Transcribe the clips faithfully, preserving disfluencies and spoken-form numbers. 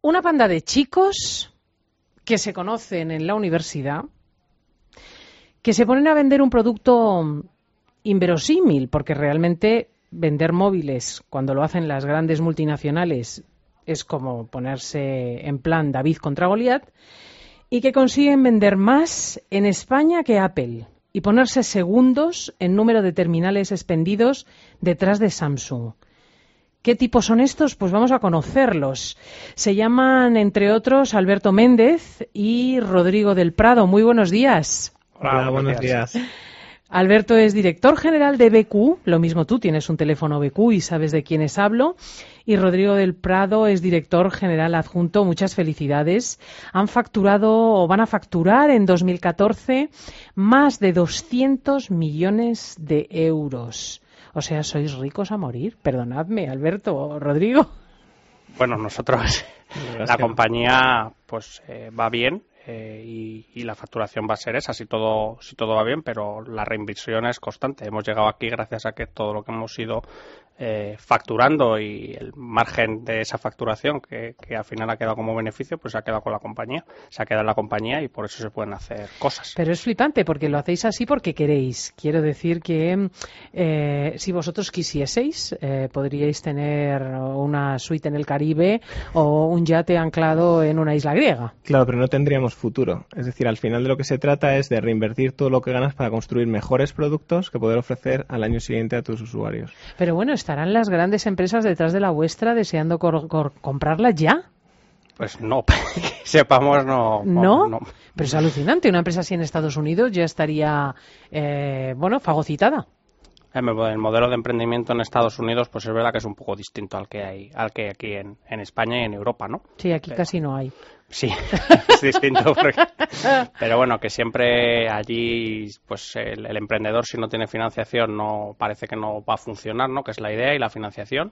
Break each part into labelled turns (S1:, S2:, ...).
S1: Una panda de chicos que se conocen en la universidad, que se ponen a vender un producto inverosímil, porque realmente vender móviles cuando lo hacen las grandes multinacionales es como ponerse en plan David contra Goliat, y que consiguen vender más en España que Apple y ponerse segundos en número de terminales expendidos detrás de Samsung. ¿Qué tipos son estos? Pues vamos a conocerlos. Se llaman, entre otros, Alberto Méndez y Rodrigo del Prado. Muy buenos días.
S2: Hola, Hola buenos días. días.
S1: Alberto es director general de B Q, lo mismo tú tienes un teléfono B Q y sabes de quiénes hablo, y Rodrigo del Prado es director general adjunto. Muchas felicidades. Han facturado o van a facturar en dos mil catorce más de doscientos millones de euros. O sea, sois ricos a morir. Perdonadme, Alberto o Rodrigo.
S3: Bueno, nosotros, la compañía pues eh, va bien. Eh, y, y la facturación va a ser esa si todo si todo va bien, pero la reinversión es constante. Hemos llegado aquí gracias a que todo lo que hemos ido eh, facturando y el margen de esa facturación que, que al final ha quedado como beneficio, pues se ha quedado con la compañía, se ha quedado en la compañía y por eso se pueden hacer cosas.
S1: Pero es flipante porque lo hacéis así porque queréis. Quiero decir que eh, si vosotros quisieseis, eh, podríais tener una suite en el Caribe o un yate anclado en una isla griega.
S2: Claro, pero no tendríamos futuro. Es decir, al final de lo que se trata es de reinvertir todo lo que ganas para construir mejores productos que poder ofrecer al año siguiente a tus usuarios.
S1: Pero bueno, ¿estarán las grandes empresas detrás de la vuestra deseando cor- cor- comprarla ya?
S3: Pues no, que sepamos no,
S1: no.
S3: no.
S1: Pero es alucinante. Una empresa así en Estados Unidos ya estaría, eh, bueno, fagocitada.
S3: El modelo de emprendimiento en Estados Unidos, pues es verdad que es un poco distinto al que hay, al que hay aquí en, en España y en Europa, ¿no?
S1: Sí, aquí
S3: pero,
S1: casi no hay.
S3: Sí, es distinto. Porque, pero bueno, que siempre allí, pues el, el emprendedor, si no tiene financiación, no parece que no va a funcionar, ¿no? Que es la idea y la financiación.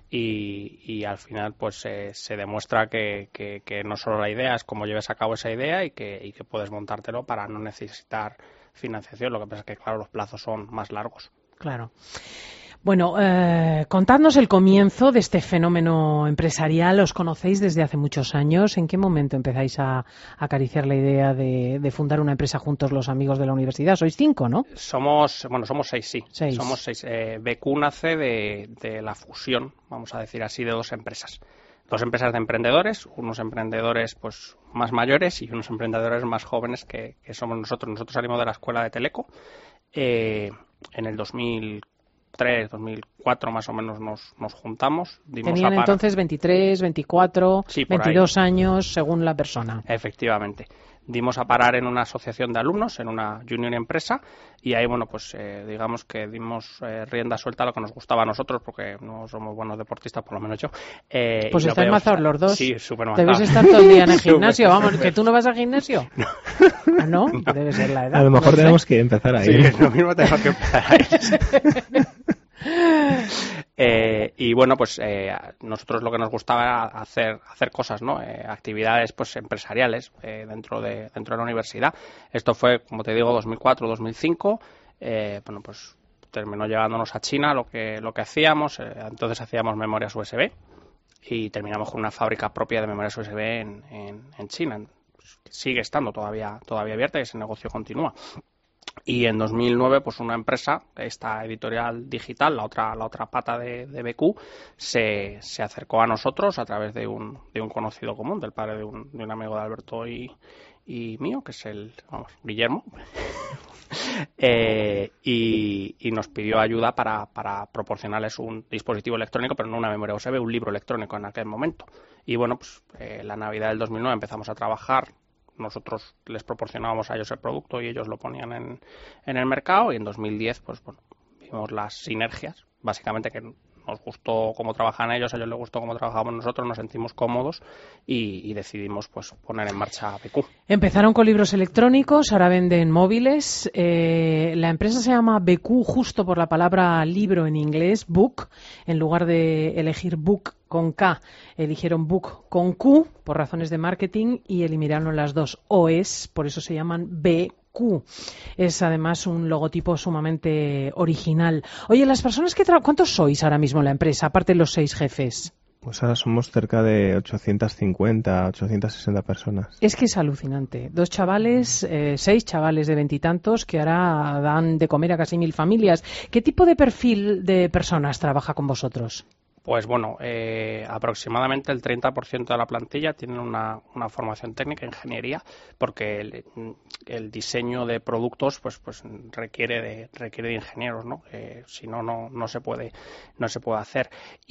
S3: Y, y al final, pues eh, se demuestra que, que, que no solo la idea es cómo lleves a cabo esa idea y que, y que puedes montártelo para no necesitar financiación. Lo que pasa es que, claro, los plazos son más largos.
S1: Claro. Bueno, eh, contadnos el comienzo de este fenómeno empresarial. Os conocéis desde hace muchos años. ¿En qué momento empezáis a, a acariciar la idea de, de fundar una empresa juntos los amigos de la universidad? Sois cinco, ¿no?
S3: Somos, bueno, somos seis, sí.
S1: Seis.
S3: Somos seis. Eh, B Q nace de, de la fusión, vamos a decir así, de dos empresas. Dos empresas de emprendedores, unos emprendedores pues más mayores y unos emprendedores más jóvenes que, que somos nosotros. Nosotros salimos de la escuela de Teleco. Eh, en el dos mil tres, dos mil cuatro más o menos nos, nos juntamos. Dimos
S1: Tenían
S3: a para...
S1: entonces veintitrés, veinticuatro,
S3: sí,
S1: veintidós
S3: ahí.
S1: años según la persona.
S3: Efectivamente. Dimos a parar en una asociación de alumnos, en una junior empresa, y ahí, bueno, pues eh, digamos que dimos eh, rienda suelta a lo que nos gustaba a nosotros, porque no somos buenos deportistas, por lo menos yo. Eh,
S1: pues estáis mazados los dos.
S3: Sí, súper mazados.
S1: Debéis estar todo el día en el gimnasio. Vamos, ¿que tú no vas al gimnasio? No. ¿Ah, no? no. Debe ser la edad.
S2: A lo mejor
S1: no
S2: tenemos
S1: sé.
S2: que empezar ahí.
S3: Sí, lo mismo tenemos que empezar ahí. Eh, y bueno, pues eh, nosotros lo que nos gustaba era hacer hacer cosas, ¿no? Eh, actividades pues empresariales eh, dentro de dentro de la universidad. Esto fue, como te digo, dos mil cuatro, dos mil cinco. Eh, bueno, pues terminó llevándonos a China lo que lo que hacíamos. Eh, entonces hacíamos memorias U S B y terminamos con una fábrica propia de memorias U S B en, en, en China. Sigue estando todavía todavía abierta y ese negocio continúa. Y en dos mil nueve, pues una empresa, esta editorial digital, la otra la otra pata de, de B Q, se, se acercó a nosotros a través de un, de un conocido común, del padre de un, de un amigo de Alberto y, y mío, que es el, vamos, Guillermo, eh, y, y nos pidió ayuda para, para proporcionarles un dispositivo electrónico, pero no una memoria U S B, un libro electrónico en aquel momento. Y bueno, pues eh, la Navidad del dos mil nueve empezamos a trabajar. Nosotros les proporcionábamos a ellos el producto y ellos lo ponían en, en el mercado, y en dos mil diez pues bueno, vimos las sinergias, básicamente que nos gustó cómo trabajan ellos, a ellos les gustó cómo trabajamos nosotros, nos sentimos cómodos y, y decidimos pues poner en marcha B Q.
S1: Empezaron con libros electrónicos, ahora venden móviles. Eh, la empresa se llama B Q justo por la palabra libro en inglés, book. En lugar de elegir book con K, eligieron book con Q por razones de marketing y eliminaron las dos O's, por eso se llaman B Q. Es además un logotipo sumamente original. Oye, las personas que tra- ¿cuántos sois ahora mismo en la empresa, aparte de los seis jefes?
S2: Pues ahora somos cerca de ochocientas cincuenta, ochocientas sesenta personas.
S1: Es que es alucinante. Dos chavales, eh, seis chavales de veintitantos que ahora dan de comer a casi mil familias. ¿Qué tipo de perfil de personas trabaja con vosotros?
S3: Pues bueno, eh, aproximadamente el treinta por ciento de la plantilla tienen una, una formación técnica, ingeniería, porque el, el diseño de productos pues pues requiere de requiere de ingenieros, ¿no? Eh, si no no no se puede no se puede hacer.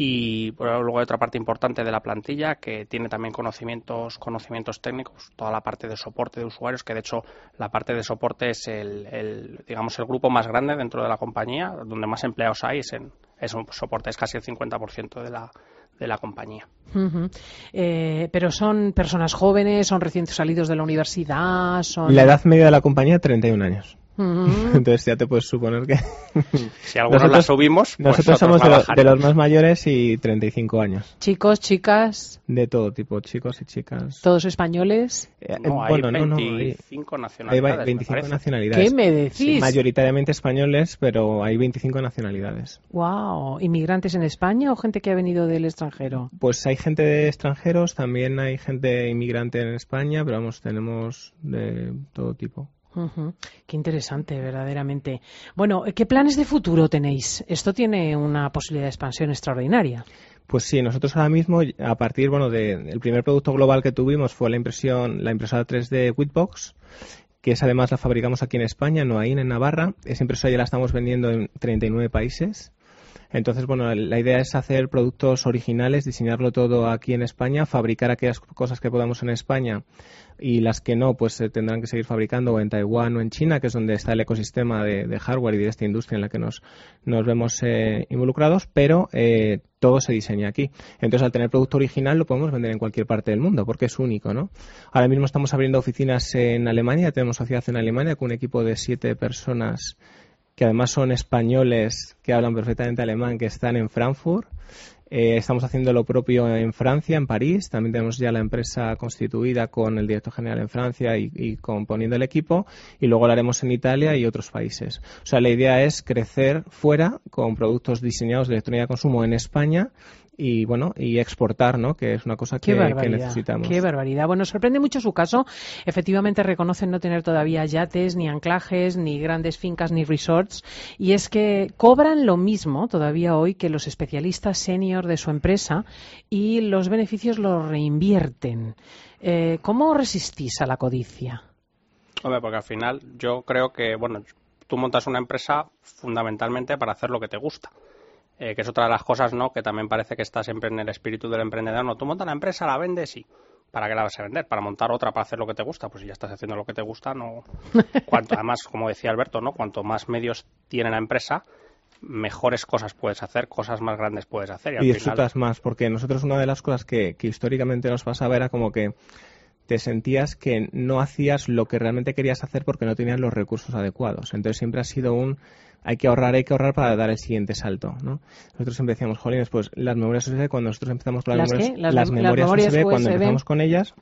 S3: Y bueno, luego hay otra parte importante de la plantilla que tiene también conocimientos conocimientos técnicos, toda la parte de soporte de usuarios, que de hecho la parte de soporte es el, el digamos el grupo más grande dentro de la compañía, donde más empleados hay, es en es un soporte, es casi el cincuenta por ciento de la, de la compañía.
S1: Uh-huh. Eh, pero son personas jóvenes, son recién salidos de la universidad, son...
S2: La edad media de la compañía, treinta y un años.
S1: Uh-huh.
S2: Entonces ya te puedes suponer que...
S3: Si algunos nosotros, la subimos, pues
S2: nosotros somos de, lo, de los más mayores y treinta y cinco años.
S1: Chicos, chicas...
S2: De todo tipo, chicos y chicas.
S1: ¿Todos españoles?
S3: Eh, no, hay bueno, veinticinco no, no, hay, nacionalidades.
S2: Hay veinticinco nacionalidades.
S1: ¿Qué me decís?
S2: Sí, mayoritariamente españoles, pero hay veinticinco nacionalidades.
S1: Wow. ¿Inmigrantes en España o gente que ha venido del extranjero?
S2: Pues hay gente de extranjeros, también hay gente inmigrante en España, pero vamos, tenemos de todo tipo.
S1: Uh-huh. Qué interesante, verdaderamente. Bueno, ¿qué planes de futuro tenéis? Esto tiene una posibilidad de expansión extraordinaria.
S2: Pues sí, nosotros ahora mismo, a partir, bueno, de, el primer producto global que tuvimos fue la impresión, la impresora tres D Whitbox, que es además la fabricamos aquí en España, no ahí en Navarra. Esa impresora ya la estamos vendiendo en treinta y nueve países. Entonces, bueno, la idea es hacer productos originales, diseñarlo todo aquí en España, fabricar aquellas cosas que podamos en España y las que no, pues se tendrán que seguir fabricando o en Taiwán o en China, que es donde está el ecosistema de, de hardware y de esta industria en la que nos, nos vemos eh, involucrados, pero eh, todo se diseña aquí. Entonces, al tener producto original lo podemos vender en cualquier parte del mundo porque es único, ¿no? Ahora mismo estamos abriendo oficinas en Alemania, tenemos sociedad en Alemania con un equipo de siete personas que además son españoles que hablan perfectamente alemán, que están en Frankfurt. Eh, estamos haciendo lo propio en Francia, en París. También tenemos ya la empresa constituida con el director general en Francia y, y componiendo el equipo. Y luego lo haremos en Italia y otros países. O sea, la idea es crecer fuera con productos diseñados de electrónica de consumo en España y bueno y exportar, ¿no? Que es una cosa que, que necesitamos.
S1: Qué barbaridad. Bueno, sorprende mucho su caso. Efectivamente reconocen no tener todavía yates, ni anclajes, ni grandes fincas, ni resorts. Y es que cobran lo mismo todavía hoy que los especialistas senior de su empresa y los beneficios los reinvierten. Eh, ¿Cómo resistís a la codicia?
S3: Hombre, porque al final yo creo que, bueno, tú montas una empresa fundamentalmente para hacer lo que te gusta. Eh, que es otra de las cosas, ¿no?, que también parece que está siempre en el espíritu del emprendedor. No, tú montas la empresa, la vendes y ¿para qué la vas a vender? Para montar otra, para hacer lo que te gusta. Pues si ya estás haciendo lo que te gusta, no. Cuanto, además, como decía Alberto, ¿no?, cuanto más medios tiene la empresa, mejores cosas puedes hacer, cosas más grandes puedes hacer. Y, al
S2: y disfrutas
S3: final...
S2: más, porque nosotros una de las cosas que, que históricamente nos pasaba era como que te sentías que no hacías lo que realmente querías hacer porque no tenías los recursos adecuados. Entonces siempre ha sido un hay que ahorrar, hay que ahorrar para dar el siguiente salto, ¿no? Nosotros siempre decíamos, jolines, pues las memorias U S B, cuando nosotros empezamos con las,
S1: ¿Las
S2: memorias,
S1: las,
S2: las memorias,
S1: las memorias
S2: U S B,
S1: U S B,
S2: cuando empezamos con ellas,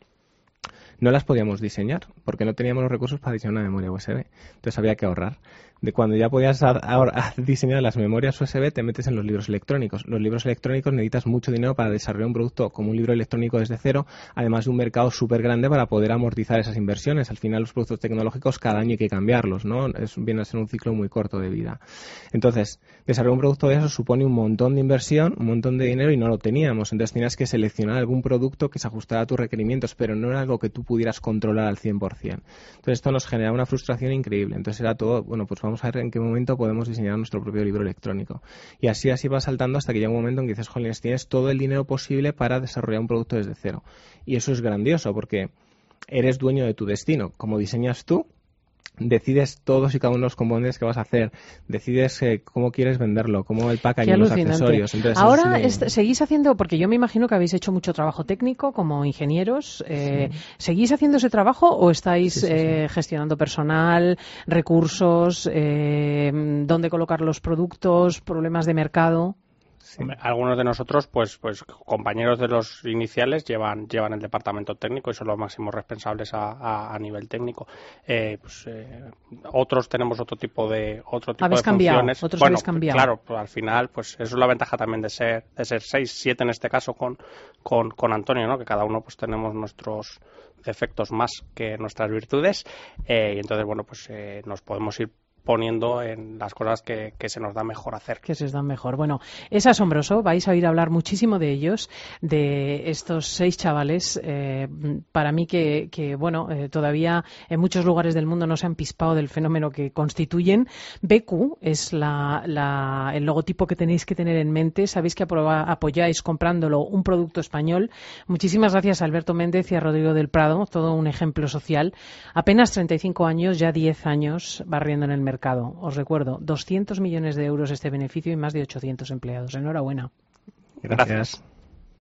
S2: no las podíamos diseñar porque no teníamos los recursos para diseñar una memoria U S B. Entonces había que ahorrar. De cuando ya podías a, a, a diseñar las memorias U S B, te metes en los libros electrónicos. Los libros electrónicos necesitas mucho dinero para desarrollar un producto como un libro electrónico desde cero, además de un mercado súper grande para poder amortizar esas inversiones. Al final los productos tecnológicos cada año hay que cambiarlos, ¿no? Es, viene a ser un ciclo muy corto de vida. Entonces, desarrollar un producto de eso supone un montón de inversión, un montón de dinero y no lo teníamos. Entonces tenías que seleccionar algún producto que se ajustara a tus requerimientos, pero no era algo que tú pudieras controlar al cien por ciento. Entonces esto nos generaba una frustración increíble. Entonces era todo, bueno, pues vamos a ver en qué momento podemos diseñar nuestro propio libro electrónico. Y así así va saltando hasta que llega un momento en que dices, jolines, tienes todo el dinero posible para desarrollar un producto desde cero. Y eso es grandioso porque eres dueño de tu destino. Como diseñas tú, decides todos y cada uno de los componentes que vas a hacer, decides eh, cómo quieres venderlo, cómo el packaging, los accesorios. Entonces,
S1: ahora
S2: es
S1: muy... seguís haciendo, porque yo me imagino que habéis hecho mucho trabajo técnico como ingenieros, eh, sí. ¿seguís haciendo ese trabajo o estáis sí, sí, eh, sí. gestionando personal, recursos, eh, dónde colocar los productos, problemas de mercado?
S2: Sí.
S3: Hombre, algunos de nosotros, pues, pues compañeros de los iniciales llevan llevan el departamento técnico y son los máximos responsables a, a, a nivel técnico. Eh, pues, eh, otros tenemos otro tipo de otro tipo
S1: ¿Habéis
S3: de
S1: cambiado?
S3: funciones.
S1: ¿Otros
S3: Bueno,
S1: habéis cambiado?
S3: claro, pues al final, pues eso es la ventaja también de ser de ser seis, siete en este caso con con, con Antonio, ¿no? Que cada uno pues tenemos nuestros defectos más que nuestras virtudes eh, y entonces bueno pues eh, nos podemos ir poniendo en las cosas que, que se nos da mejor hacer.
S1: Que se os dan mejor. Bueno, es asombroso, vais a oír hablar muchísimo de ellos, de estos seis chavales, eh, para mí que, que bueno, eh, todavía en muchos lugares del mundo no se han pispado del fenómeno que constituyen. B Q es la, la, el logotipo que tenéis que tener en mente, sabéis que aproba, apoyáis comprándolo un producto español. Muchísimas gracias a Alberto Méndez y a Rodrigo del Prado, todo un ejemplo social. Apenas treinta y cinco años, ya diez años barriendo en el mercado. Os recuerdo, doscientos millones de euros este beneficio y más de ochocientos empleados. Enhorabuena.
S2: Gracias.